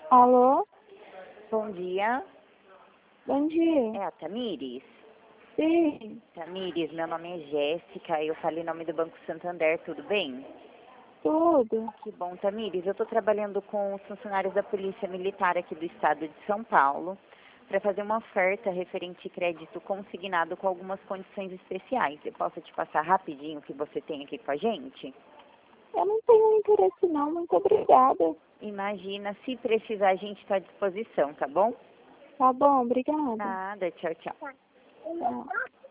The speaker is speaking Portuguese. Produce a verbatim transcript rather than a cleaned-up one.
Alô? Bom dia, Bom dia. é a Tamires? Sim, Tamires, meu nome é Jéssica, eu falo em nome do Banco Santander, tudo bem? tudo. Que bom, Tamires. Eu estou trabalhando com os funcionários da Polícia Militar aqui do estado de São Paulo para fazer uma oferta referente crédito consignado com algumas condições especiais. Eu posso te passar rapidinho o que você tem aqui com a gente? Eu não tenho interesse não, muito obrigada. Imagina, se precisar, a gente está à disposição, tá bom? Tá bom, obrigada. Nada, tchau, tchau. Tchau.